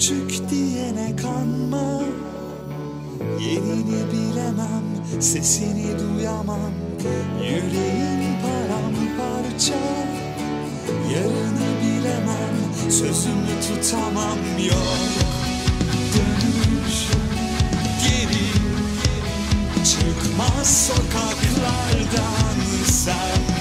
küçük diyene kanma. Yerini bilemem, sesini duyamam. Yüreğin paramparça. Yarını bilemem, sözümü tutamam. Yok dönüş geri, çıkmaz sokaklardan sen.